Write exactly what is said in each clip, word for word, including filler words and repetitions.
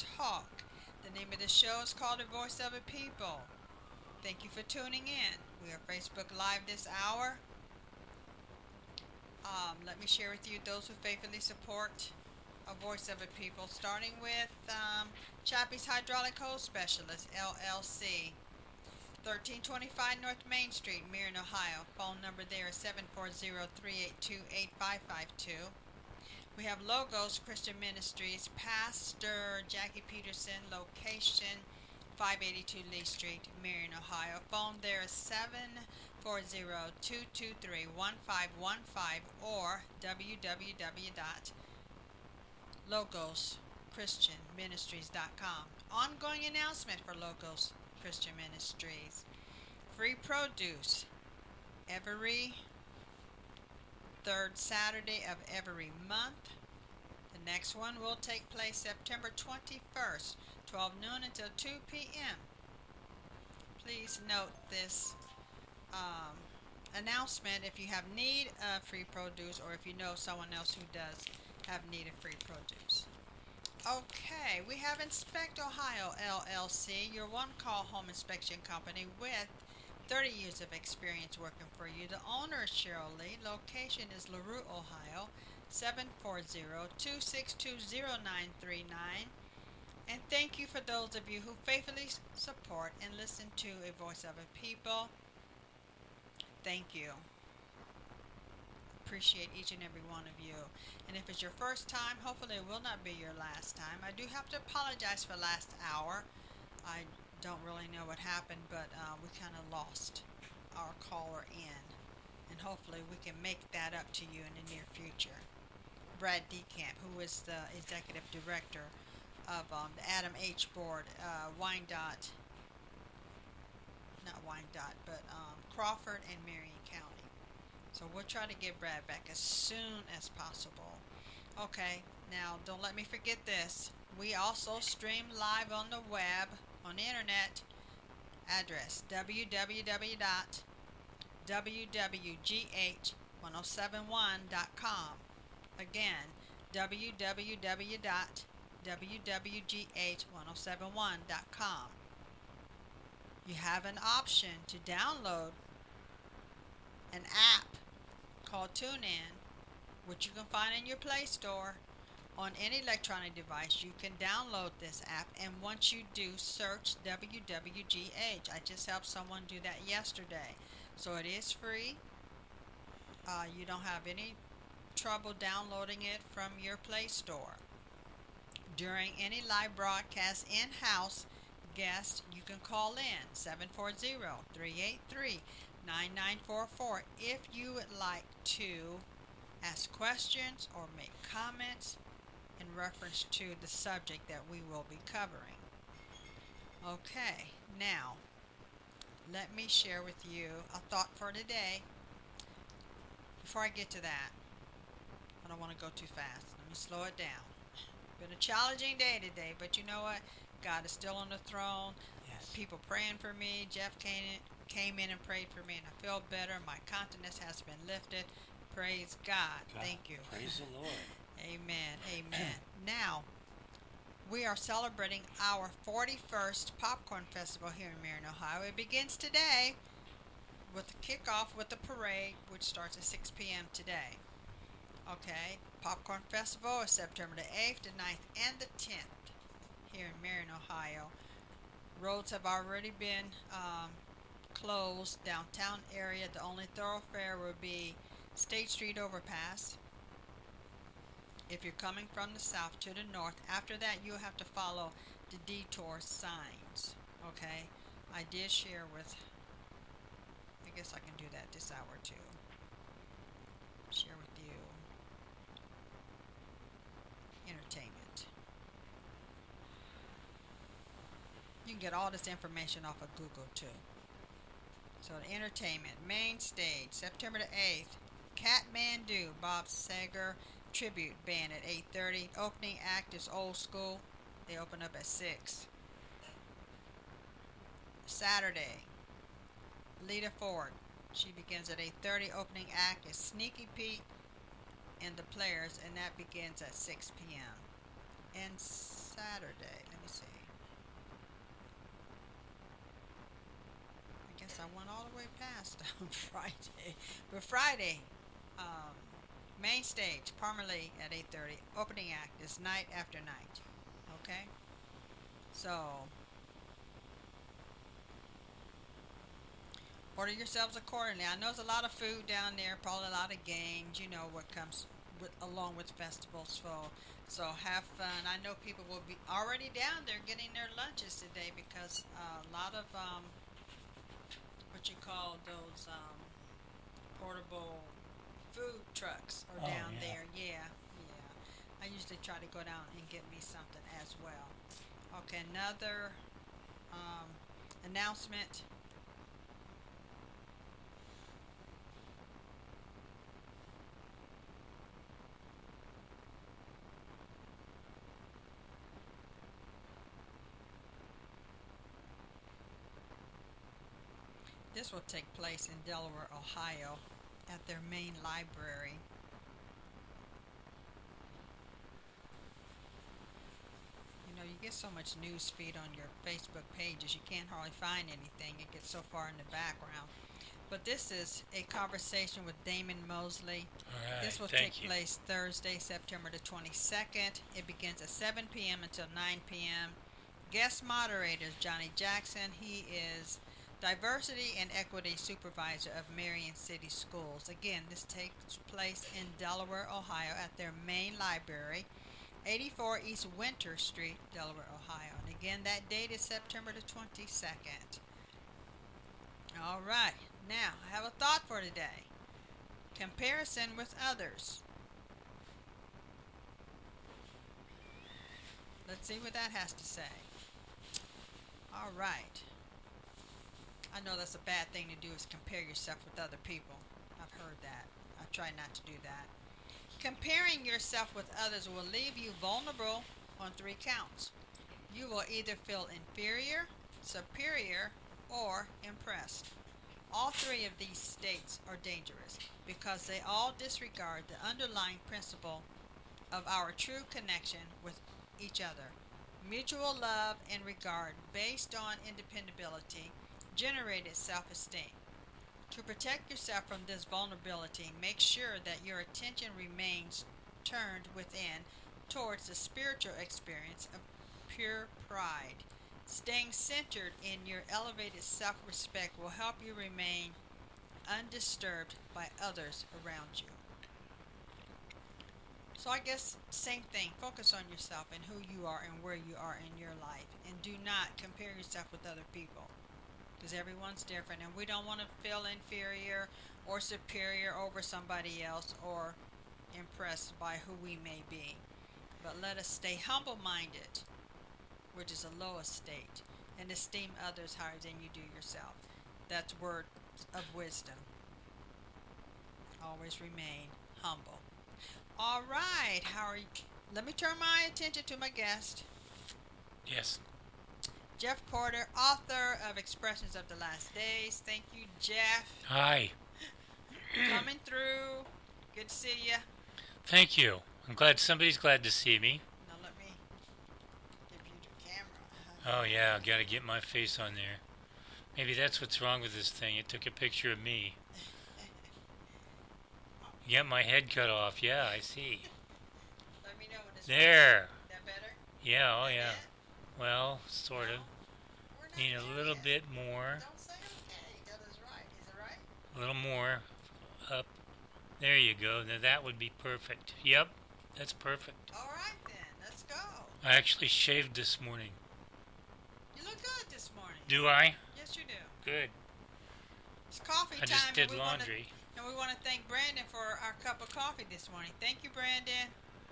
talk. The name of the show is called The Voice of a People. Thank you for tuning in. We are Facebook Live this hour. Um, let me share with you those who faithfully support A Voice of a People, starting with um, Chappie's Hydraulic Hose Specialist, L L C, thirteen twenty-five North Main Street, Marion, Ohio. Phone number there is seven four zero, three eight two, eight five five two. We have Logos Christian Ministries, Pastor Jackie Peterson, location five eighty-two Lee Street, Marion, Ohio. Phone there is seven four zero, two two three, one five one five or w w w dot logos christian ministries dot com. Ongoing announcement for Logos Christian Ministries. Free produce every third Saturday of every month. The next one will take place September twenty-first, twelve noon until two p m Please note this um, announcement if you have need of free produce or if you know someone else who does have need of free produce. Okay, we have Inspect Ohio L L C, your one-call home inspection company with thirty years of experience working for you. The owner is Cheryl Lee. Location is LaRue, Ohio, seven four zero, two six two, zero nine three nine. And thank you for those of you who faithfully support and listen to A Voice of a People. Thank you. Appreciate each and every one of you. And if it's your first time, hopefully it will not be your last time. I do have to apologize for last hour. I don't really know what happened, but uh, we kind of lost our caller in. And hopefully we can make that up to you in the near future. Brad DeCamp, who is the executive director of um, the Adam H. Board, uh, Wyandotte, not Wyandotte, but um, Crawford and Marion County. So we'll try to get Brad back as soon as possible. Okay, now don't let me forget this. We also stream live on the web, on the internet. Address w w w dot w w g h one oh seven one dot com. Again, w w w dot w w g h one oh seven one dot com. You have an option to download an app called TuneIn, which you can find in your Play Store on any electronic device. You can download this app, and once you do, search W W G H. I just helped someone do that yesterday. So it is free. Uh, you don't have any trouble downloading it from your Play Store. During any live broadcast in-house guest, you can call in seven four zero, three eight three, nine nine four four if you would like to ask questions or make comments in reference to the subject that we will be covering. Okay, now let me share with you a thought for today. Before I get to that, I don't want to go too fast. Let me slow it down. Been a challenging day today, but you know what? God is still on the throne. Yes. People praying for me. Jeff came in, came in and prayed for me, and I feel better. My countenance has been lifted. Praise God. God, Thank you. Praise the Lord. Amen. Amen. Now, we are celebrating our forty-first Popcorn Festival here in Marion, Ohio. It begins today with the kickoff with the parade, which starts at six p m today. Okay, Popcorn Festival is September the eighth, the ninth, and the tenth here in Marion, Ohio. Roads have already been um, closed. Downtown area, the only thoroughfare will be State Street Overpass. If you're coming from the south to the north, after that you'll have to follow the detour signs. Okay, I did share with, I guess I can do that this hour too. Share with you entertainment. You can get all this information off of Google too. So the entertainment, main stage, September the eighth, Kathmandu, Bob Seger Tribute Band at eight thirty. Opening act is Old School. They open up at six. Saturday, Lita Ford. She begins at eight thirty. Opening act is Sneaky Pete and the Players, and that begins at six p m And Saturday, let guess I went all the way past on Friday. But Friday, um, main stage, Parmalee at eight thirty. Opening act is Night After Night. Okay? So, order yourselves accordingly. I know there's a lot of food down there, probably a lot of games. You know what comes with, along with festivals. So, so have fun. I know people will be already down there getting their lunches today because uh, a lot of um, what you call those um, portable food trucks are Oh, down yeah. there. Yeah, yeah. I usually try to go down and get me something as well. Okay, another um, announcement. This will take place in Delaware, Ohio, at their main library. You know, you get so much news feed on your Facebook pages, you can't hardly find anything. It gets so far in the background. But this is a conversation with Damon Mosley. All right. This will Thank take you. place Thursday, September the twenty-second. It begins at seven p m until nine p m Guest moderator is Johnny Jackson. He is Diversity and Equity Supervisor of Marion City Schools. Again, this takes place in Delaware, Ohio at their main library, eighty-four East Winter Street, Delaware, Ohio. And again, that date is September the twenty-second. All right. Now, I have a thought for today. Comparison with others. Let's see what that has to say. All right. I know that's a bad thing to do is compare yourself with other people. I've heard that. I try not to do that. Comparing yourself with others will leave you vulnerable on three counts. You will either feel inferior, superior, or impressed. All three of these states are dangerous because they all disregard the underlying principle of our true connection with each other. Mutual love and regard based on independability generated self-esteem. To protect yourself from this vulnerability, make sure that your attention remains turned within towards the spiritual experience of pure pride. Staying centered in your elevated self-respect will help you remain undisturbed by others around you. So I guess same thing. Focus on yourself and who you are and where you are in your life. And do not compare yourself with other people. Because everyone's different and we don't want to feel inferior or superior over somebody else or impressed by who we may be. But let us stay humble-minded, which is the lowest state, and esteem others higher than you do yourself. That's words of wisdom. Always remain humble. All right, how are you? Let me turn my attention to my guest, Yes. Jeff Porter, author of Expressions of the Last Days. Thank you, Jeff, Hi. coming through. Good to see you. Thank you. I'm glad somebody's glad to see me. Now let me give you the camera. Oh, yeah, got to get my face on there. Maybe that's what's wrong with this thing. It took a picture of me. You got my head cut off. Yeah, I see. Let me know when it's There. that better. Yeah, oh, Like yeah. that? Well, sort of. No? We're not Need a there little yet. bit more. Don't say okay. That is right. Is it right? A little more. Up. There you go. Now that would be perfect. Yep, that's perfect. All right then. Let's go. I actually shaved this morning. You look good this morning. Do I? Yes, you do. Good. It's coffee I time. just and did we wanna- laundry. and we want to thank Brandon for our cup of coffee this morning. Thank you, Brandon.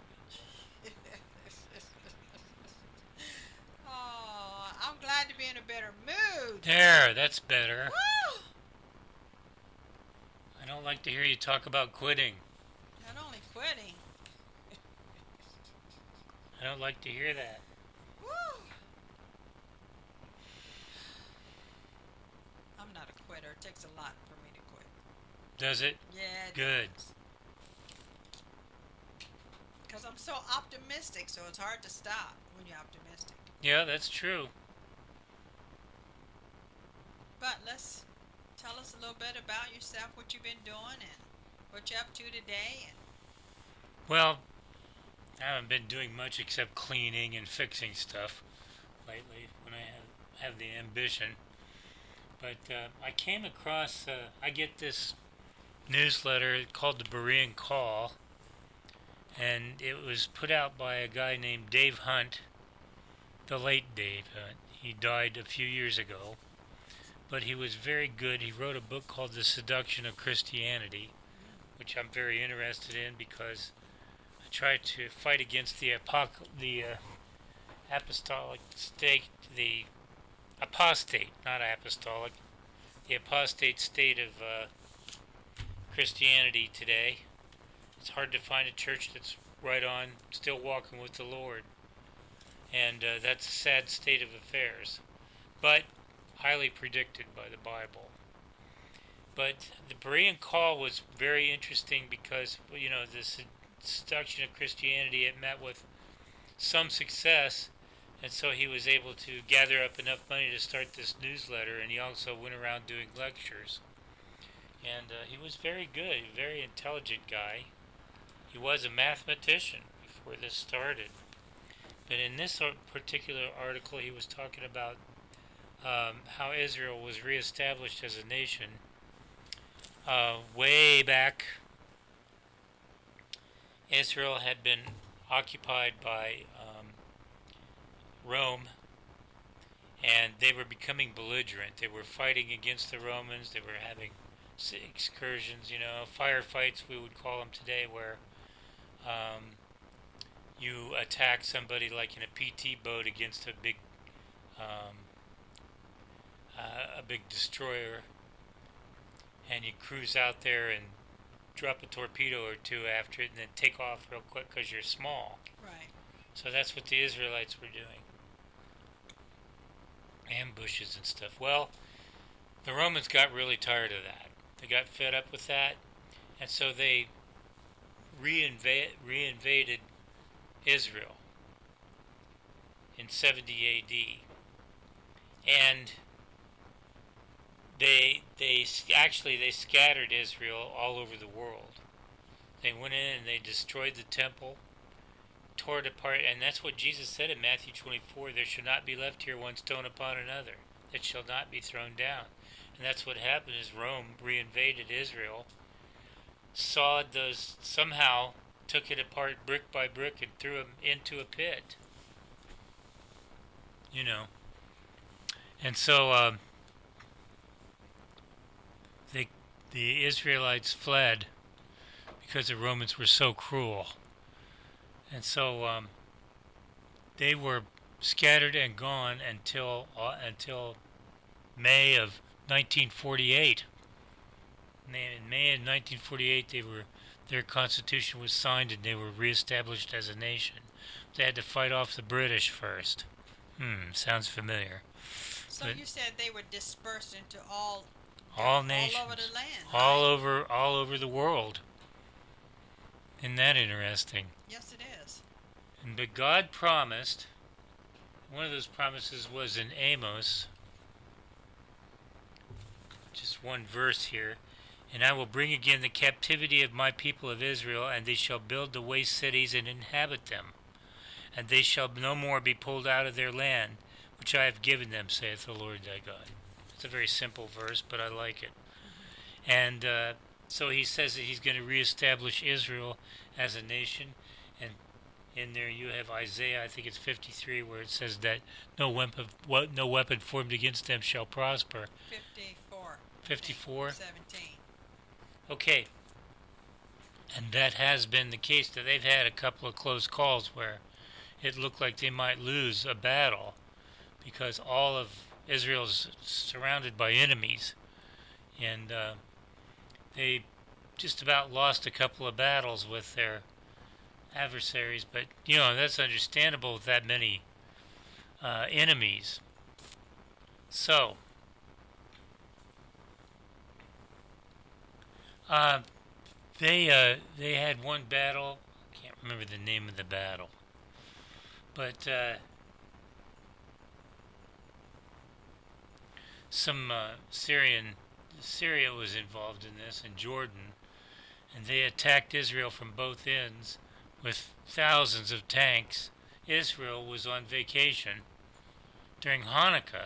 Oh, I'm glad to be in a better mood. There, that's better. Woo! I don't like to hear you talk about quitting. Not only quitting. I don't like to hear that. Woo! I'm not a quitter. It takes a lot for me to quit. Does it? Yeah. It Good. Because I'm so optimistic, so it's hard to stop when you're optimistic. Yeah, that's true. But let's tell us a little bit about yourself, what you've been doing, and what you're up to today. And Well, I haven't been doing much except cleaning and fixing stuff lately when I have, have the ambition. But uh, I came across, uh, I get this newsletter called the Berean Call, and it was put out by a guy named Dave Hunt, the late Dave Hunt. He died a few years ago, but he was very good. He wrote a book called The Seduction of Christianity, which I'm very interested in because I try to fight against the apoc- the uh, apostolic state, the apostate, not apostolic, the apostate state of uh, Christianity today. It's hard to find a church that's right on, still walking with the Lord. And uh, that's a sad state of affairs, but highly predicted by the Bible. But the Berean Call was very interesting because, you know, this seduction of Christianity, it met with some success, and so he was able to gather up enough money to start this newsletter, and he also went around doing lectures. And uh, he was very good, a very intelligent guy. He was a mathematician before this started. But in this particular article, he was talking about um, how Israel was reestablished as a nation uh, way back. Israel had been occupied by um, Rome, and they were becoming belligerent. They were fighting against the Romans. They were having excursions, you know, firefights, we would call them today, where um, you attack somebody like in a P T boat against a big, um, uh, a big destroyer, and you cruise out there and drop a torpedo or two after it, and then take off real quick because you're small. right, So that's what the Israelites were doing, ambushes and stuff. Well, the Romans got really tired of that. They got fed up with that, and so they reinva- reinvaded Israel in seventy A D, and they they actually they scattered Israel all over the world. They went in and they destroyed the temple, tore it apart, and that's what Jesus said in Matthew twenty-four: "There shall not be left here one stone upon another that shall not be thrown down." And that's what happened. Is Rome reinvaded Israel, sawed those, somehow took it apart brick by brick and threw them into a pit. You know. And so um, they, the Israelites fled because the Romans were so cruel. And so um, they were scattered and gone until uh, until May of nineteen forty-eight. In May of nineteen forty-eight, they were their constitution was signed and they were reestablished as a nation. They had to fight off the British first. Hmm, sounds familiar. so but you said they were dispersed into all all nations, all over the land, all right? over, all over the world. Isn't that interesting? Yes, it is. And but God promised. One of those promises was in Amos. Just one verse here. "And I will bring again the captivity of my people of Israel, and they shall build the waste cities and inhabit them. And they shall no more be pulled out of their land, which I have given them, saith the Lord thy God." It's a very simple verse, but I like it. Mm-hmm. And uh, so he says that he's going to reestablish Israel as a nation. And in there you have Isaiah, I think it's fifty-three, where it says that no weapon, no weapon formed against them shall prosper. fifty-four. fifty-four? seventeen. Okay. And that has been the case. That they've had a couple of close calls where it looked like they might lose a battle because all of Israel's surrounded by enemies. And uh, they just about lost a couple of battles with their adversaries. But, you know, that's understandable with that many uh, enemies. So, uh, they uh, they had one battle. I can't remember the name of the battle. But uh, some uh, Syrian Syria was involved in this, and Jordan, and they attacked Israel from both ends with thousands of tanks. Israel was on vacation during Hanukkah,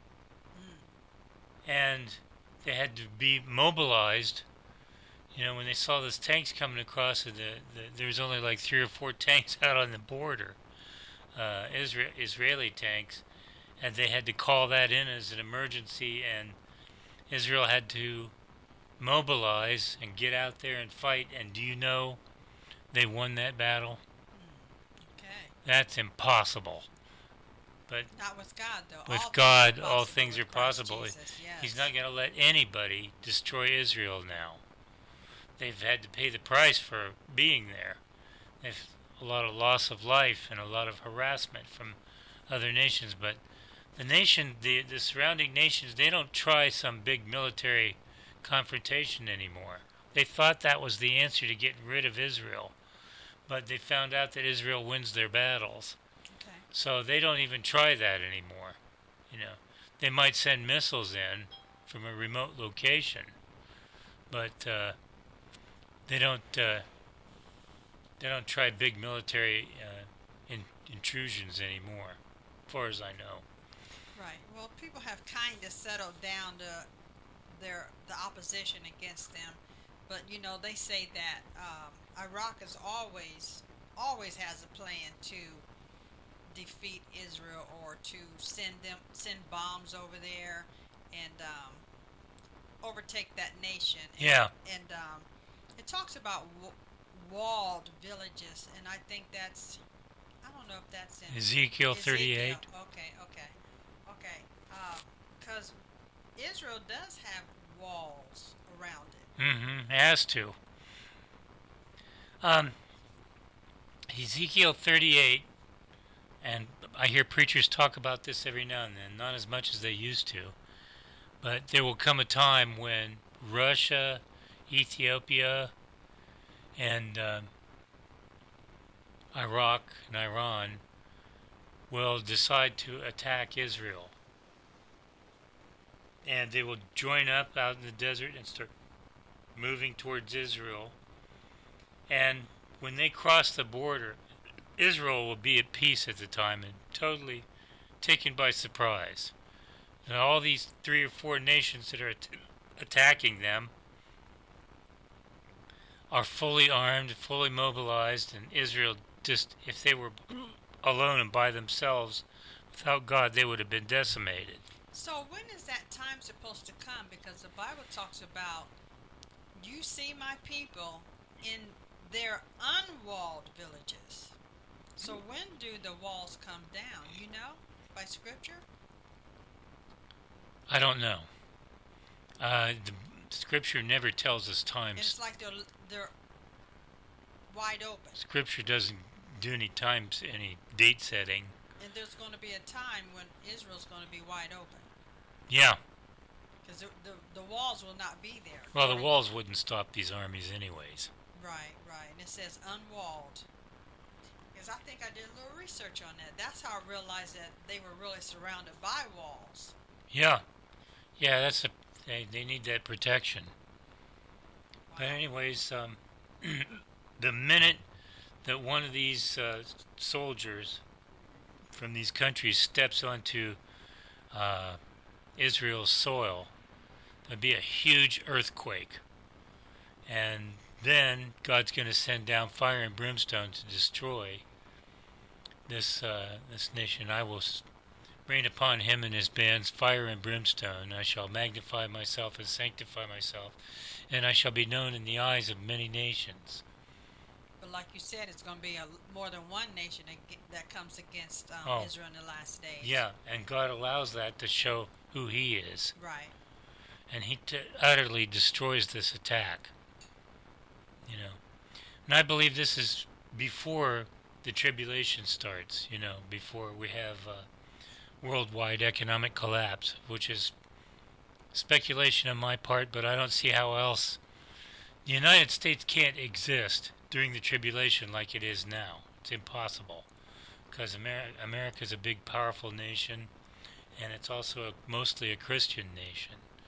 and they had to be mobilized. You know, when they saw those tanks coming across, the, the, there was only like three or four tanks out on the border, uh, Israel, Israeli tanks, and they had to call that in as an emergency, and Israel had to mobilize and get out there and fight. And do you know they won that battle? Okay. That's impossible. But not with God, though. With all God, things all things are Christ possible. Jesus, yes. He's not going to let anybody destroy Israel now. They've had to pay the price for being there. They've a lot of loss of life and a lot of harassment from other nations. But the nation, the, the surrounding nations, they don't try some big military confrontation anymore. They thought that was the answer to getting rid of Israel. But they found out that Israel wins their battles. Okay. So they don't even try that anymore. You know, they might send missiles in from a remote location, but uh, they don't. Uh, they don't try big military uh, in, intrusions anymore, as far as I know. Right. Well, people have kind of settled down to their the opposition against them, but you know they say that um, Iraq is always always has a plan to defeat Israel or to send them send bombs over there and um, overtake that nation. And, Yeah. And um, it talks about w- walled villages, and I think that's I don't know if that's in Ezekiel thirty-eight. Ezekiel. Okay. Okay. Okay. Because Israel does have walls around it. Mm-hmm. It has to. Um, Ezekiel thirty-eight, and I hear preachers talk about this every now and then, not as much as they used to, but there will come a time when Russia, Ethiopia, and uh, Iraq and Iran will decide to attack Israel. And they will join up out in the desert and start moving towards Israel. And when they cross the border, Israel will be at peace at the time and totally taken by surprise. And all these three or four nations that are at- attacking them are fully armed, fully mobilized, and Israel just, if they were alone and by themselves, without God, they would have been decimated. So when is that time supposed to come? Because the Bible talks about, you see my people in their unwalled villages. So when do the walls come down? You know, by Scripture? I don't know. Uh, the Scripture never tells us And times. it's like they're, they're wide open. Scripture doesn't do any times, any date setting. And there's going to be a time when Israel's going to be wide open. Yeah. Because the, the, the walls will not be there. Well, the walls wouldn't stop these armies anyways. Right, right. And it says unwalled. Because I think I did a little research on that. That's how I realized that they were really surrounded by walls. Yeah. Yeah, that's a, they, they need that protection. Wow. But anyways, um, the minute that one of these uh, soldiers from these countries steps onto uh, Israel's soil, there'll be a huge earthquake. And then God's going to send down fire and brimstone to destroy this uh, this nation. I will rain upon him and his bands fire and brimstone. I shall magnify myself and sanctify myself, and I shall be known in the eyes of many nations. But like you said, it's going to be a, more than one nation ag- that comes against um, Oh. Israel in the last days. Yeah, and God allows that to show who he is. Right. And he t- utterly destroys this attack. You know. And I believe this is before the tribulation starts, you know, before we have uh, worldwide economic collapse, which is speculation on my part, but I don't see how else. The United States can't exist during the tribulation like it is now. It's impossible. Because Amer- America's a big, powerful nation, and it's also a, mostly a Christian nation.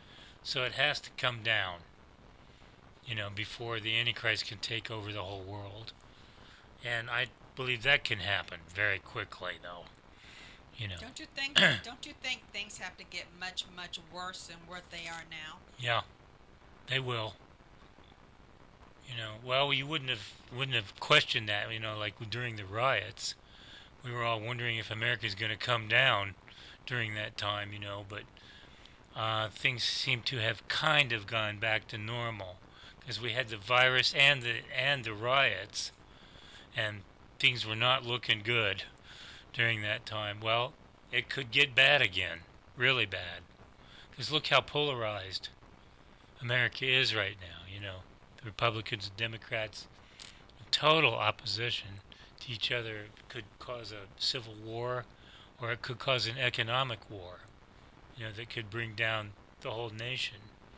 So it has to come down, you know, before the Antichrist can take over the whole world. And I believe that can happen very quickly, though. You know. Don't you think? Don't you think things have to get much, much worse than what they are now? Yeah, they will. You know, well, you wouldn't have wouldn't have questioned that. You know, like during the riots, we were all wondering if America's going to come down during that time. You know, but uh, things seem to have kind of gone back to normal because we had the virus and the and the riots, and things were not looking good during that time. Well, it could get bad again, really bad, because look how polarized America is right now. You know, the Republicans and Democrats, total opposition to each other. It could cause a civil war, or it could cause an economic war. You know, that could bring down the whole nation.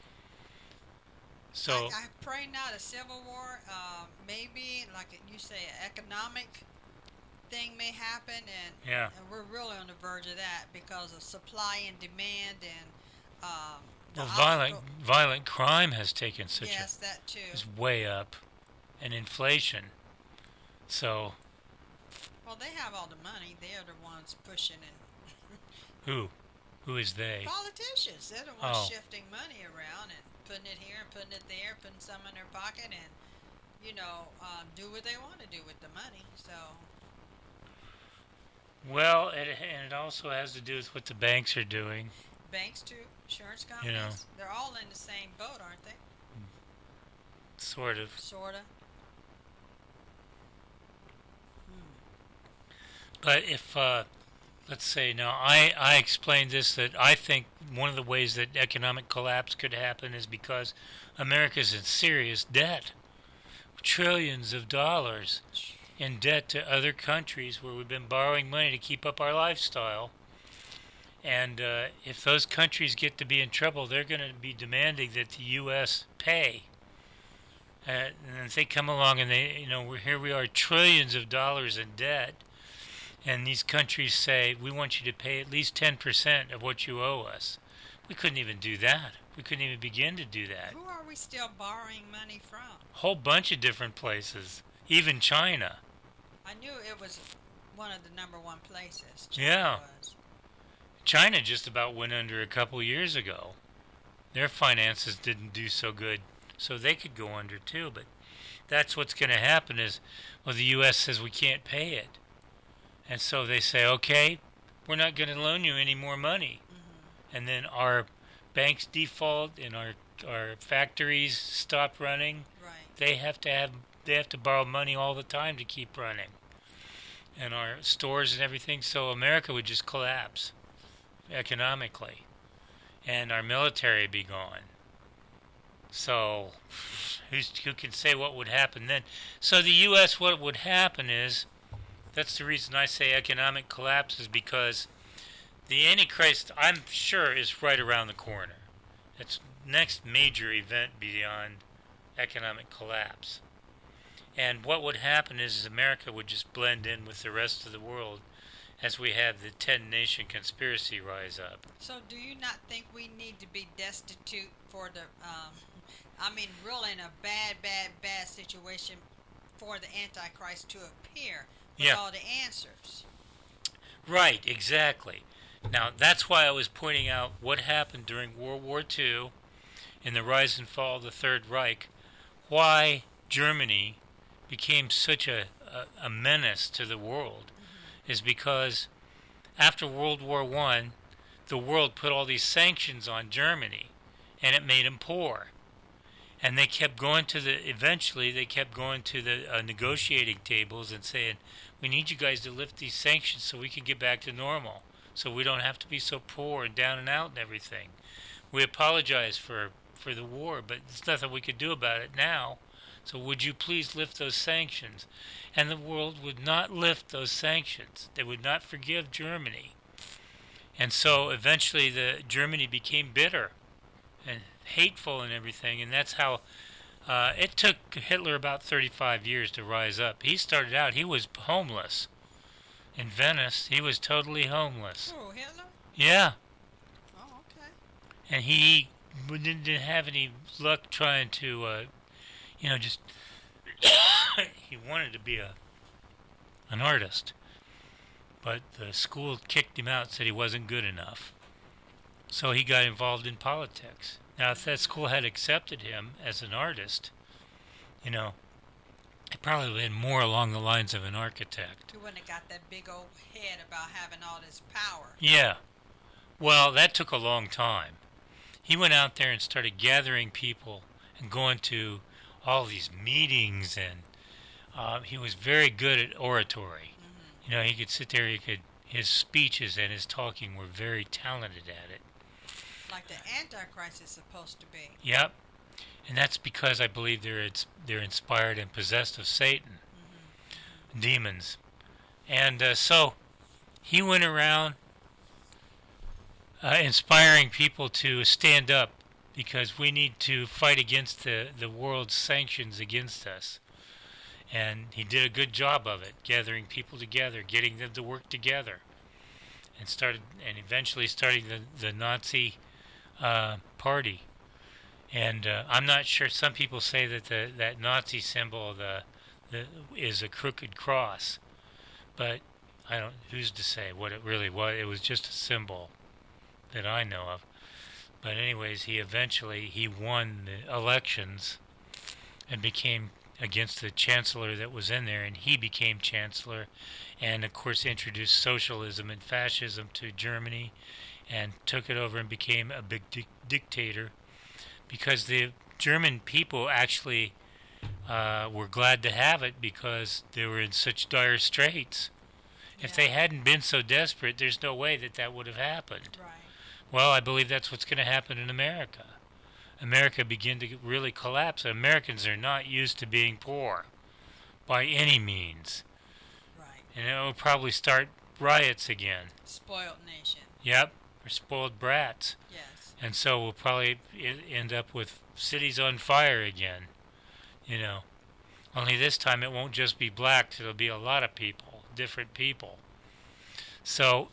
So I, I pray not a civil war. Uh, maybe, like you say, an economic thing may happen, and, yeah, and we're really on the verge of that because of supply and demand, and um, the well, violent obstacle- violent crime has taken such yes, a that too. is way up, and inflation. So Well, they have all the money. They're the ones pushing and who, who is they? politicians. They're the ones Oh. shifting money around and putting it here and putting it there, putting some in their pocket, and you know, um, do what they want to do with the money. So. Well, it, and it also has to do with what the banks are doing. Banks too, insurance companies. You know. They're all in the same boat, aren't they? Sort of. Sorta. But if, uh, let's say now, I, I explained this, that I think one of the ways that economic collapse could happen is because America's in serious debt. Trillions of dollars in debt to other countries where we've been borrowing money to keep up our lifestyle. And uh, if those countries get to be in trouble, they're going to be demanding that the U S pay. Uh, and if they come along and they, you know, we're, here we are, trillions of dollars in debt, and these countries say, we want you to pay at least ten percent of what you owe us. We couldn't even do that. We couldn't even begin to do that. Who are we still borrowing money from? A whole bunch of different places, even China. I knew it was one of the number one places. China Yeah. Was. China just about went under a couple years ago. Their finances didn't do so good, so they could go under too. But that's what's going to happen is, well, the U S says we can't pay it. And so they say, okay, we're not going to loan you any more money. Mm-hmm. And then our banks default and our our factories stop running. Right. They have to have they have to borrow money all the time to keep running. And our stores and everything, so America would just collapse economically. And our military would be gone. So who's, who can say what would happen then? So the U S, what would happen is, that's the reason I say economic collapse, is because the Antichrist, I'm sure, is right around the corner. It's next major event beyond economic collapse. And what would happen is, is America would just blend in with the rest of the world as we have the ten-nation conspiracy rise up. So, do you not think we need to be destitute for the, um, I mean, really in a bad, bad, bad situation for the Antichrist to appear with Yeah. all the answers? Right, exactly. Now, that's why I was pointing out what happened during World War Two in the rise and fall of the Third Reich, why Germany became such a, a, a menace to the world, mm-hmm. is because after World War One, the world put all these sanctions on Germany, and it made them poor. And they kept going to the, eventually they kept going to the uh, negotiating tables and saying, we need you guys to lift these sanctions so we can get back to normal, so we don't have to be so poor and down and out and everything. We apologize for, for the war, but there's nothing we could do about it now. So would you please lift those sanctions? And the world would not lift those sanctions. They would not forgive Germany. And so eventually the Germany became bitter and hateful and everything, and that's how uh, it took Hitler about thirty-five years to rise up. He started out, he was homeless. In Venice, he was totally homeless. Oh, Hitler? Yeah. Oh, okay. And he we didn't, didn't have any luck trying to, uh, you know, just he wanted to be a an artist, but the school kicked him out, said he wasn't good enough. So he got involved in politics. Now, if that school had accepted him as an artist, you know, it probably would have been more along the lines of an architect. He wouldn't have got that big old head about having all this power. Yeah. Well, that took a long time. He went out there and started gathering people and going to all these meetings, and uh, he was very good at oratory. Mm-hmm. You know, he could sit there, he could, his speeches and his talking were very talented at it. Like the Antichrist is supposed to be. Yep. And that's because I believe they're it's, they're inspired and possessed of Satan, mm-hmm. demons. And uh, so he went around uh, inspiring people to stand up, because we need to fight against the, the world's sanctions against us. And he did a good job of it, gathering people together, getting them to work together, and started and eventually starting the, the Nazi uh, party. And uh, I'm not sure. Some people say that the that Nazi symbol the, the is a crooked cross, but I don't. Who's to say what it really was? It was just a symbol that I know of. But anyways, he eventually he won the elections and became against the chancellor that was in there, and he became chancellor, and of course introduced socialism and fascism to Germany, and took it over and became a big di- dictator. Because the German people actually uh, were glad to have it, because they were in such dire straits. Yeah. If they hadn't been so desperate, there's no way that that would have happened. Right. Well, I believe that's what's going to happen in America. America began to really collapse. Americans are not used to being poor by any means. Right. And it will probably start riots again. Spoiled nation. Yep, we're spoiled brats. Yes. And so we'll probably end up with cities on fire again, you know. Only this time it won't just be blacks, it'll be a lot of people, different people. So,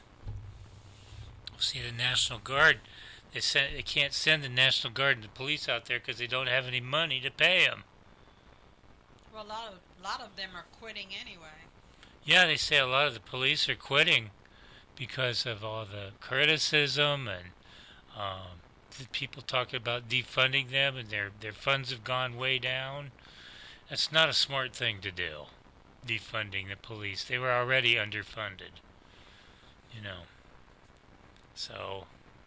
see, the National Guard, they, send, they can't send the National Guard and the police out there because they don't have any money to pay them. Well, a lot of, a lot of them are quitting anyway. Yeah, they say a lot of the police are quitting because of all the criticism and Um, the people talking about defunding them, and their their funds have gone way down. That's not a smart thing to do, defunding the police. They were already underfunded, you know. So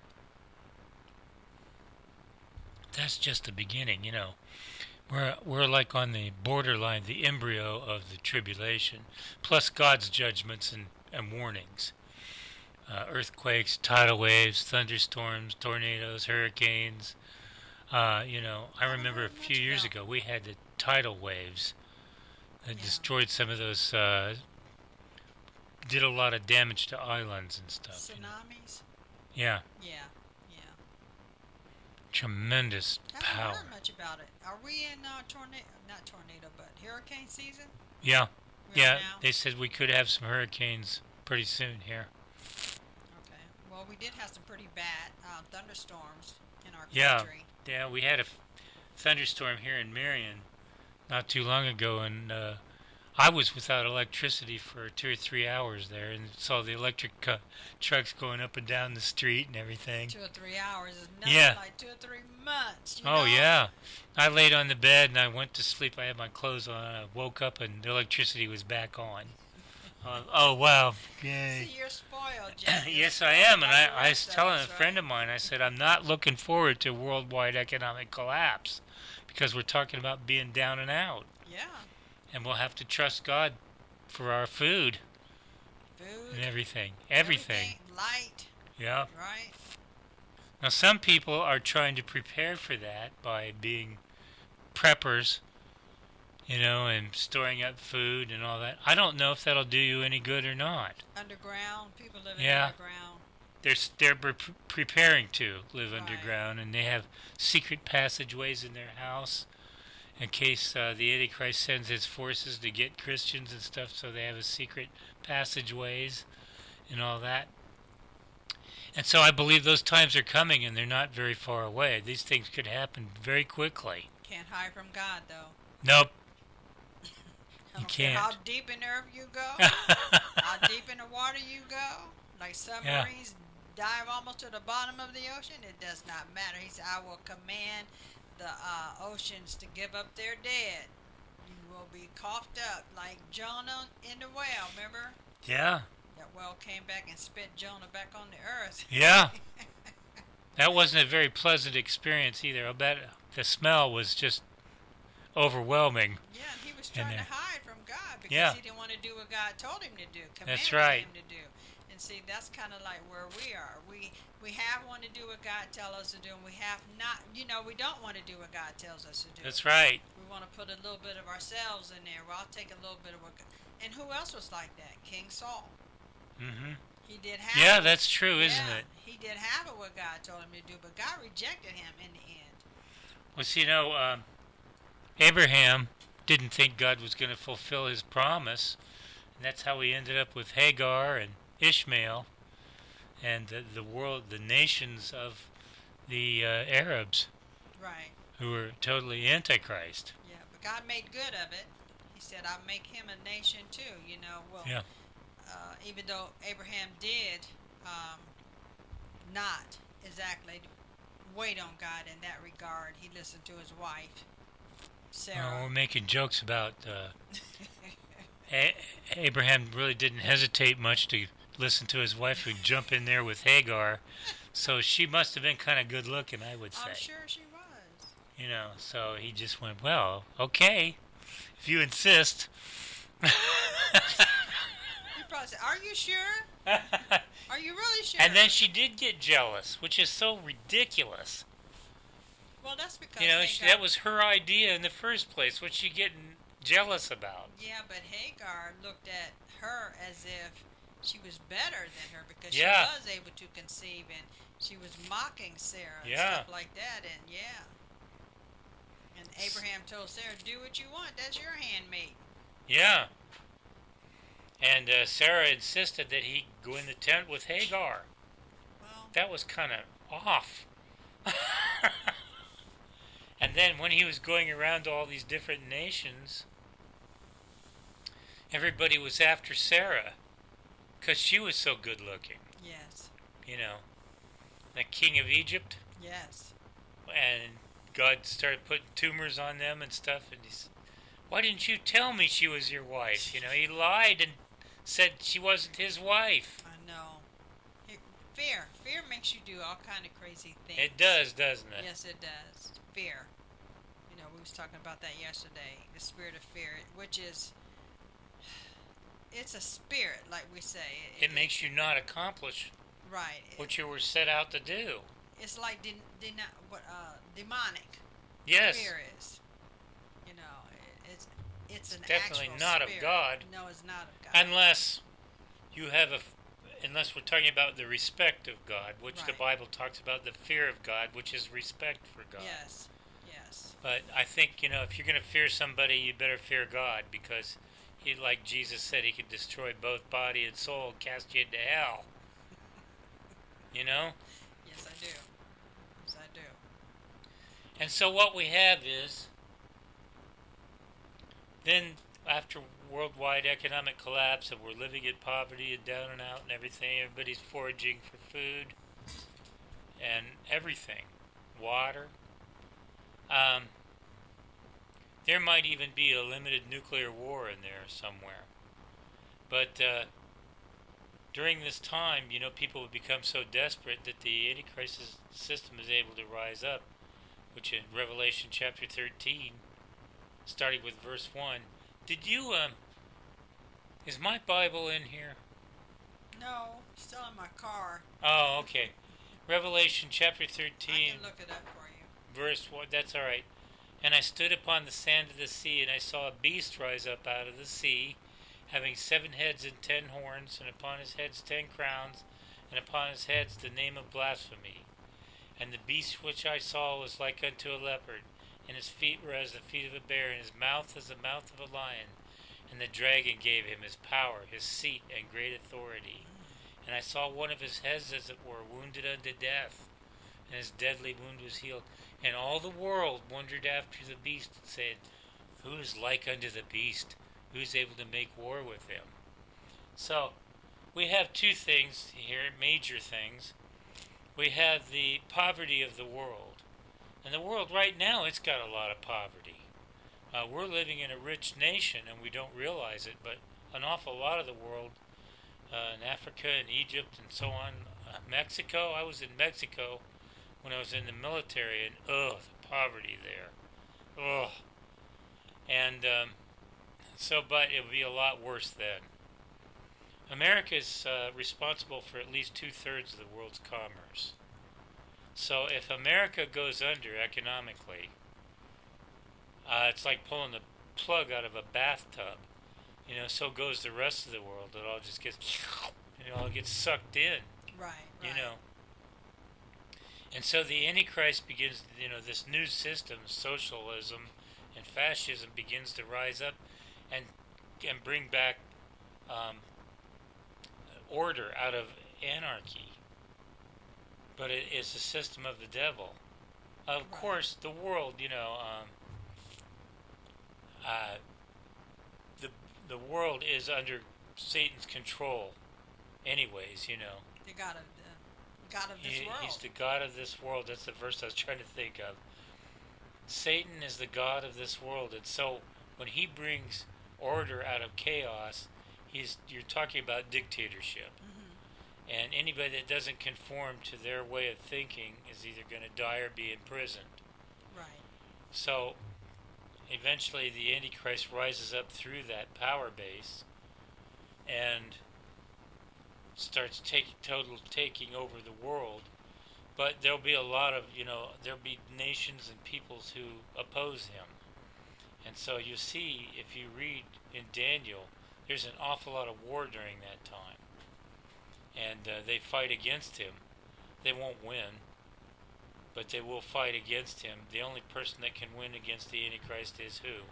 that's just the beginning, you know. We're we're like on the borderline, the embryo of the tribulation, plus God's judgments and, and warnings. Uh, earthquakes, tidal waves, thunderstorms, tornadoes, hurricanes. Uh, you know, I remember a few years ago we had the tidal waves that yeah. destroyed some of those, uh, did a lot of damage to islands and stuff. Tsunamis? You know? Yeah. Yeah, yeah. Tremendous I power. haven't heard much about it. Are we in uh, tornado, not tornado, but hurricane season? Yeah. We're yeah, now? They said we could have some hurricanes pretty soon here. Well, we did have some pretty bad uh, thunderstorms in our yeah. country. Yeah, we had a f- thunderstorm here in Marion not too long ago, and uh, I was without electricity for two or three hours there, and saw the electric uh, trucks going up and down the street and everything. Two or three hours is nothing yeah. like two or three months. You oh, know? yeah. I laid on the bed, and I went to sleep. I had my clothes on. I woke up, and the electricity was back on. Uh, oh, wow. Yay. See, you're spoiled, Jeff. Yes, I am. And I, I was those, telling a right? friend of mine, I said, I'm not looking forward to worldwide economic collapse, because we're talking about being down and out. Yeah. And we'll have to trust God for our food. Food. And everything. Everything. everything. Light. Yeah. Right. Now, some people are trying to prepare for that by being preppers, you know, and storing up food and all that. I don't know if that'll do you any good or not. Underground, people living yeah. underground. They're, they're pre- preparing to live right. underground, and they have secret passageways in their house in case uh, the Antichrist sends his forces to get Christians and stuff, so they have a secret passageways and all that. And so I believe those times are coming, and they're not very far away. These things could happen very quickly. Can't hide from God, though. Nope. I You don't care can't. how deep in the earth you go, how deep in the water you go. Like submarines dive almost to the bottom of the ocean. It does not matter. He said, I will command the uh, oceans to give up their dead. You will be coughed up like Jonah in the whale, remember? Yeah. That whale came back and spit Jonah back on the earth. Yeah. That wasn't a very pleasant experience either. I bet the smell was just overwhelming. Yeah, and he was trying to hide from God because Yeah. he didn't want to do what God told him to do, commanded That's right. him to do. And see, that's kind of like where we are. We we have wanted to do what God tells us to do, and we have not. You know, we don't want to do what God tells us to do. That's right. We want to put a little bit of ourselves in there. Well, I'll take a little bit of what. God, and who else was like that? King Saul. Mm-hmm. He did have. Yeah, it. that's true, isn't Yeah, it? He did have it what God told him to do, but God rejected him in the end. Well, see, you know, um, Abraham didn't think God was going to fulfill his promise, and that's how he ended up with Hagar and Ishmael and the, the world, the nations of the uh, Arabs, Right. who were totally antichrist. Yeah, but God made good of it. He said, I'll make him a nation too, you know. Well, Yeah. uh, even though Abraham did um, not exactly wait on God in that regard, he listened to his wife, Sarah. Uh, we're making jokes about uh, A- Abraham really didn't hesitate much to listen to his wife who jump in there with Hagar, so she must have been kind of good looking, I would say. I'm sure she was. You know, so he just went, well, okay, if you insist. He probably said, are you sure? Are you really sure? And then she did get jealous, which is so ridiculous. Well, that's because You know, Hagar, she, that was her idea in the first place. What's she getting jealous about? yeah, but Hagar looked at her as if she was better than her because Yeah. she was able to conceive, and she was mocking Sarah and Yeah. stuff like that, and yeah. And Abraham told Sarah, do what you want. That's your handmaid. Yeah. And uh, Sarah insisted that he go in the tent with Hagar. Well, That was kind of off. And then when he was going around to all these different nations, everybody was after Sarah because she was so good looking. yes, You know, the king of Egypt, yes. and God started putting tumors on them and stuff. And he's, why didn't you tell me she was your wife? You know, he lied and said she wasn't his wife. I know. It, fear. Fear makes you do all kind of crazy things. It does, doesn't it? Yes, it does. Fear. You know, we was talking about that yesterday. The spirit of fear, which is, it's a spirit, like we say. It makes you not accomplish right. what you were set out to do. It's like de- de- what uh, demonic. Yes. Fear is. You know, it, it's it's an Definitely actual not of spirit. God. No, it's not of God. Unless you have a, unless we're talking about the respect of God, which the Right. Bible talks about the fear of God, which is respect for God. Yes. Yes. But I think, you know, if you're going to fear somebody, you better fear God, because he, like Jesus said, he could destroy both body and soul, cast you into hell. You know? Yes, I do. Yes, I do. And so what we have is, then after worldwide economic collapse, and we're living in poverty and down and out and everything, everybody's foraging for food and everything, water. Um, there might even be a limited nuclear war in there somewhere. But uh, during this time, you know, people would become so desperate that the Antichrist system is able to rise up, which in Revelation chapter thirteen, starting with verse one. Did you, um, is my Bible in here? No, still in my car. Oh, okay. Revelation chapter I thirteen, can look it up for you. verse one, that's all right. And I stood upon the sand of the sea, and I saw a beast rise up out of the sea, having seven heads and ten horns, and upon his heads ten crowns, and upon his heads the name of blasphemy. And the beast which I saw was like unto a leopard, and his feet were as the feet of a bear, and his mouth as the mouth of a lion. And the dragon gave him his power, his seat, and great authority. And I saw one of his heads, as it were, wounded unto death, and his deadly wound was healed. And all the world wondered after the beast, and said, Who is like unto the beast? Who is able to make war with him? So, we have two things here, major things. We have the poverty of the world. And the world right now, it's got a lot of poverty. Uh, we're living in a rich nation, and we don't realize it, but an awful lot of the world, uh, in Africa and Egypt and so on, uh, Mexico, I was in Mexico when I was in the military, and ugh, the poverty there. Ugh. And um, so, but it would be a lot worse then. America is uh, responsible for at least two-thirds of the world's commerce. So if America goes under economically, uh, it's like pulling the plug out of a bathtub. You know, so goes the rest of the world. It all just gets, it all gets sucked in. Right, right. You know. And so the Antichrist begins, you know, this new system, socialism and fascism, begins to rise up and and bring back um, order out of anarchy. But it is the system of the devil. Of Right. course, the world, you know, um, uh, the the world is under Satan's control, anyways. You know, The God of the God of this he, world. he's the god of this world. That's the verse I was trying to think of. Satan is the god of this world, and so when he brings order out of chaos, he's you're talking about dictatorship. Mm-hmm. And anybody that doesn't conform to their way of thinking is either going to die or be imprisoned. Right. So eventually the Antichrist rises up through that power base and starts taking total taking over the world. But there'll be a lot of, you know, there'll be nations and peoples who oppose him. And so you see, if you read in Daniel, there's an awful lot of war during that time. And uh, they fight against him. They won't win, but they will fight against him. The only person that can win against the Antichrist is who?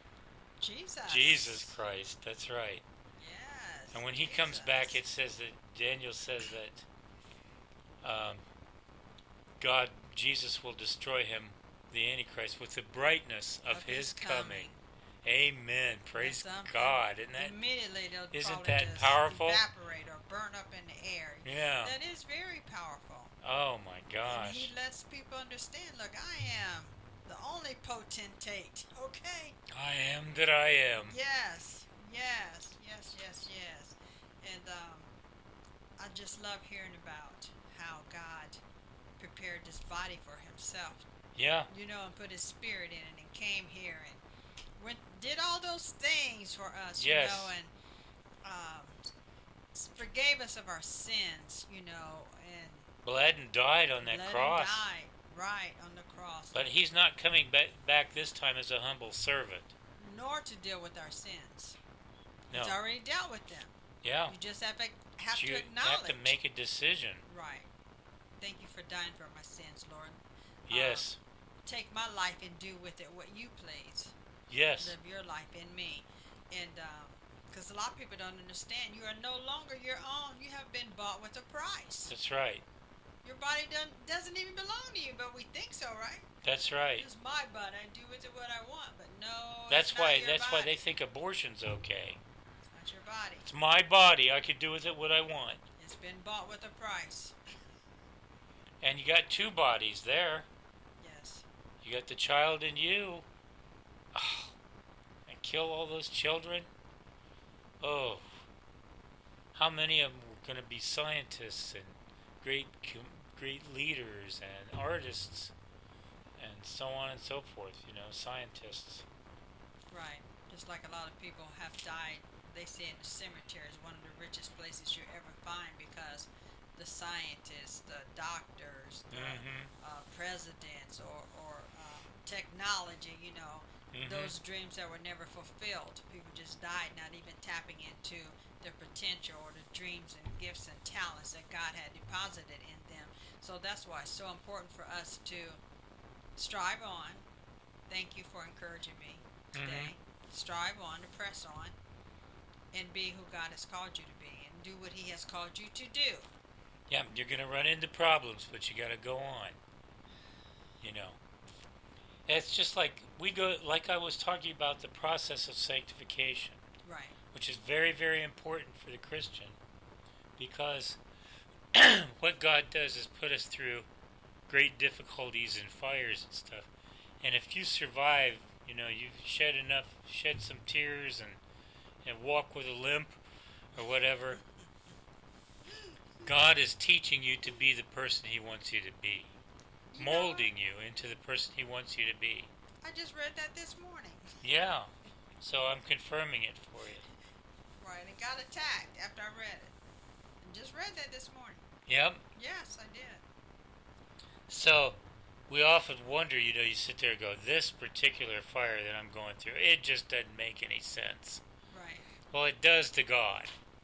Jesus. Jesus Christ, that's right. Yes. And when he Jesus. comes back, it says that, Daniel says that um, God, Jesus will destroy him, the Antichrist, with the brightness of, Of his, his coming. coming. Amen. Praise That's something. God. Isn't that? Immediately they'll isn't probably that just powerful? evaporate or burn up in the air. Yeah. That is very powerful. Oh my And gosh. he lets people understand, look, I am the only potentate, okay? I am that I am. Yes, yes, yes, yes, yes. And um, I just love hearing about how God prepared this body for himself, Yeah. you know, and put his spirit in it and came here and went, did all those things for us, Yes. you know, and um, s- forgave us of our sins, you know, and Bled and died on that let cross. him die right on the cross. But he's not coming back, back this time as a humble servant. Nor to deal with our sins. No. It's already dealt with them. Yeah. You just have to have you to acknowledge. have to make a decision. Right. Thank you for dying for my sins, Lord. Yes. Um, take my life and do with it what you please. Yes. Live your life in me. And because a lot of people don't understand, you are no longer your own. You have been bought with a price. That's right. Your body doesn't, doesn't even belong to you, but we think so, right? That's right. It's my body. I do with it what I want, but no, That's it's not why. your That's why body. they think abortion's okay. It's not your body. It's my body. I could do with it what I want. It's been bought with a price. And you got two bodies there. Yes. You got the child in you. Oh, and kill all those children. Oh, how many of them were going to be scientists and great, com- great leaders and artists, and so on and so forth. You know, scientists. Right. Just like a lot of people have died, they say in the cemetery is one of the richest places you ever find because the scientists, the doctors, the Mhm. uh, presidents, or, or uh, technology, you know, Mhm. those dreams that were never fulfilled. People just died not even tapping into their potential or the dreams and gifts and talents that God had deposited in them. So that's why it's so important for us to strive on. Thank you for encouraging me today. Strive on to press on and be who God has called you to be, and do what He has called you to do. Yeah, you're going to run into problems, but you got to go on. You know, it's just like we go, like I was talking about the process of sanctification, Right. which is very, very important for the Christian, because what God does is put us through great difficulties and fires and stuff. And if you survive, you know, you've shed enough, shed some tears and, and walk with a limp or whatever, God is teaching you to be the person He wants you to be. You Molding you into the person He wants you to be. I just read that this morning. Yeah. So I'm confirming it for you. Right, and got attacked after I read it. And just read that this morning. Yep. Yes, I did. So we often wonder, you know, you sit there and go, this particular fire that I'm going through, it just doesn't make any sense. Right. Well, it does to God.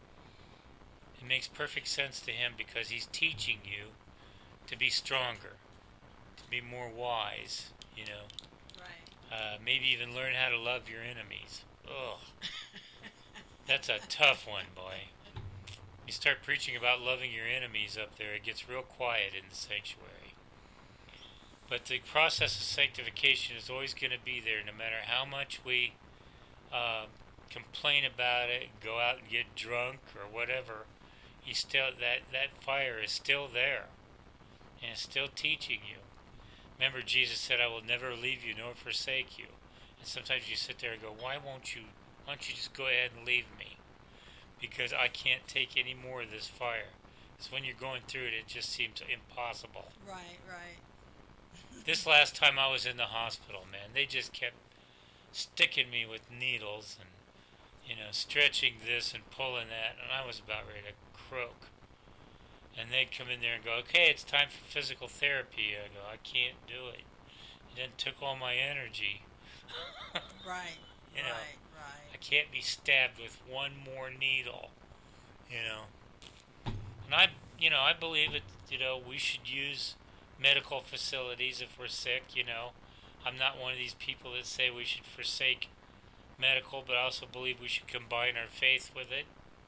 It makes perfect sense to Him because He's teaching you to be stronger, to be more wise, you know. Right. Uh, maybe even learn how to love your enemies. Ugh. That's a tough one, boy. You start preaching about loving your enemies up there, it gets real quiet in the sanctuary. But the process of sanctification is always going to be there, no matter how much we uh, complain about it, go out and get drunk or whatever. You still that that fire is still there, and it's still teaching you. Remember, Jesus said, "I will never leave you nor forsake you." And sometimes you sit there and go, "Why won't you? Why don't you just go ahead and leave me? Because I can't take any more of this fire." So when you're going through it, it just seems impossible. Right, right. This last time I was in the hospital, man, they just kept sticking me with needles and, you know, stretching this and pulling that, and I was about ready to croak. And they'd come in there and go, "Okay, it's time for physical therapy." I go, "I can't do it." It then took all my energy. Right, you know, right, right. I can't be stabbed with one more needle, you know. And I, you know, I believe that, you know, we should use medical facilities if we're sick, you know. I'm not one of these people that say we should forsake medical, but I also believe we should combine our faith with it.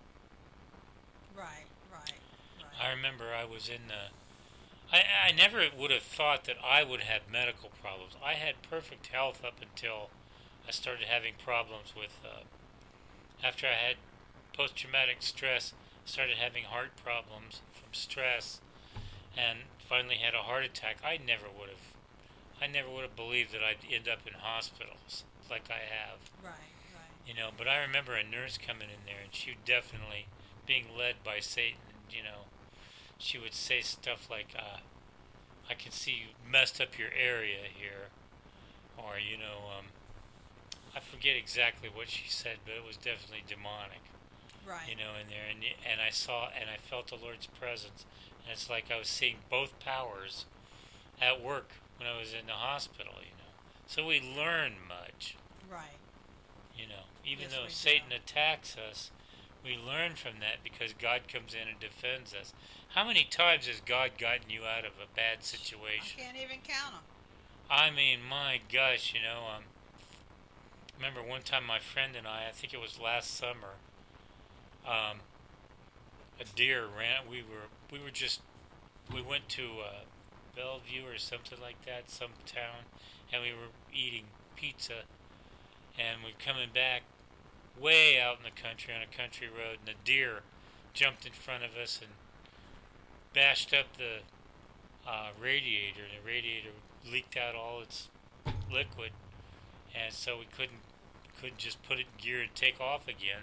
Right, right, right. I remember I was in the... I, I never would have thought that I would have medical problems. I had perfect health up until I started having problems with... Uh, after I had post-traumatic stress, I started having heart problems from stress, and finally had a heart attack. I never would have... I never would have believed that I'd end up in hospitals like I have. Right, right. You know, but I remember a nurse coming in there, and she would definitely being led by Satan, you know. She would say stuff like, uh, "I can see you messed up your area here," or, you know, um, I forget exactly what she said, but it was definitely demonic. Right. You know, in there, and and I saw and I felt the Lord's presence, and it's like I was seeing both powers at work when I was in the hospital. You know, so we learn much. Right. You know, even Yes, though we Satan do. attacks us, we learn from that because God comes in and defends us. How many times has God gotten you out of a bad situation? I can't even count them. I mean, my gosh, you know, um, remember one time my friend and I, I think it was last summer, um, a deer ran, we were, we were just, we went to uh, Bellevue or something like that, some town, and we were eating pizza, and we're coming back way out in the country on a country road, and a deer jumped in front of us and bashed up the uh, radiator, and the radiator leaked out all its liquid, and so we couldn't couldn't just put it in gear and take off again.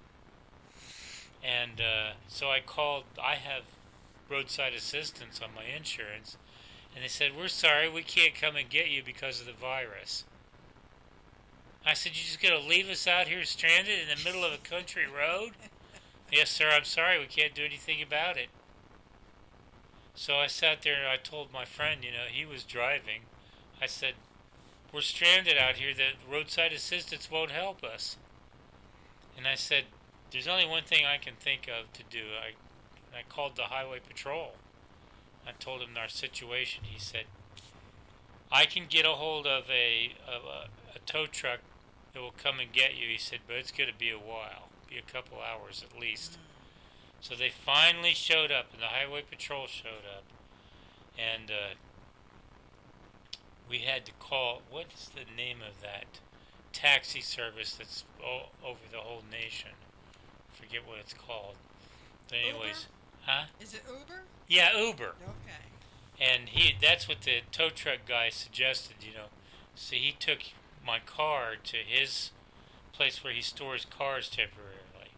And uh, so I called. I have roadside assistance on my insurance, and they said, "We're sorry, we can't come and get you because of the virus." I said, "You just gonna leave us out here stranded in the middle of a country road?" "Yes, sir, I'm sorry, we can't do anything about it." So I sat there and I told my friend, you know, he was driving. I said, "We're stranded out here. The roadside assistance won't help us." And I said, "There's only one thing I can think of to do." I, I called the highway patrol. I told him our situation. He said, "I can get a hold of a, of a, a tow truck that will come and get you." He said, "But it's going to be a while, be a couple hours at least." So they finally showed up, and the highway patrol showed up, and uh, we had to call, what is the name of that taxi service that's o- over the whole nation? I forget what it's called. But anyways, Uber? huh? Is it Uber? Yeah, Uber. Okay. And he that's what the tow truck guy suggested, you know. So he took my car to his place where he stores cars temporarily.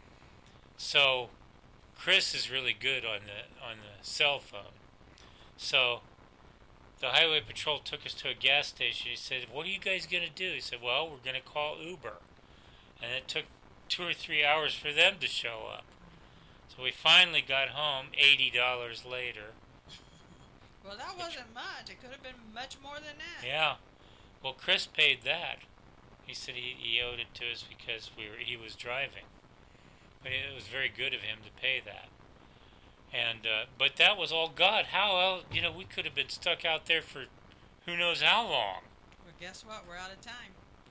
So Chris is really good on the on the cell phone. So the highway patrol took us to a gas station. He said, "What are you guys going to do?" He said, "Well, we're going to call Uber." And it took two or three hours for them to show up. So we finally got home eighty dollars later. Well, that wasn't much. It could have been much more than that. Yeah. Well, Chris paid that. He said he, he owed it to us because we were he was driving. But it was very good of him to pay that. And uh, but that was all God. How else? You know, we could have been stuck out there for who knows how long. Well, guess what? We're out of time.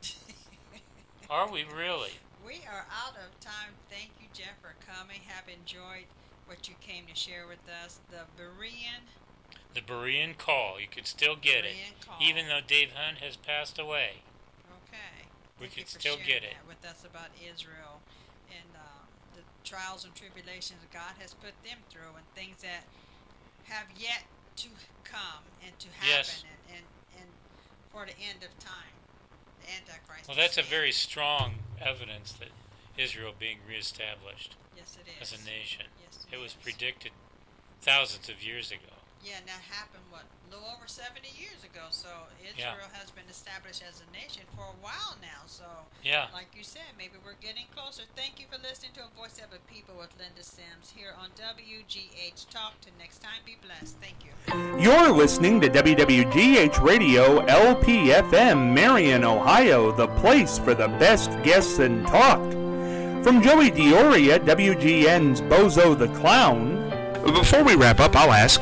Are we really? We are out of time. Thank you, Jeff, for coming. Have enjoyed what you came to share with us. The Berean. The Berean Call. You could still get Berean it. Call. Even though Dave Hunt has passed away. Okay. We Thank you could for still sharing get it. that with us about Israel and um, the trials and tribulations God has put them through and things that have yet to come and to happen Yes. and, and, and for the end of time. The Antichrist. Well, that's a is very strong evidence that Israel being reestablished Yes, it is. as a nation. Yes, It was is. predicted thousands of years ago. Yeah, and that happened, what, a little over seventy years ago. So Yeah. Israel has been established as a nation for a while now. So, Yeah. like you said, maybe we're getting closer. Thank you for listening to A Voice of the People with Linda Sims here on W G H Talk. Till next time, be blessed. Thank you. You're listening to W W G H Radio L P F M, Marion, Ohio, the place for the best guests and talk. From Joey Dioria, W G N's Bozo the Clown. Before we wrap up, I'll ask,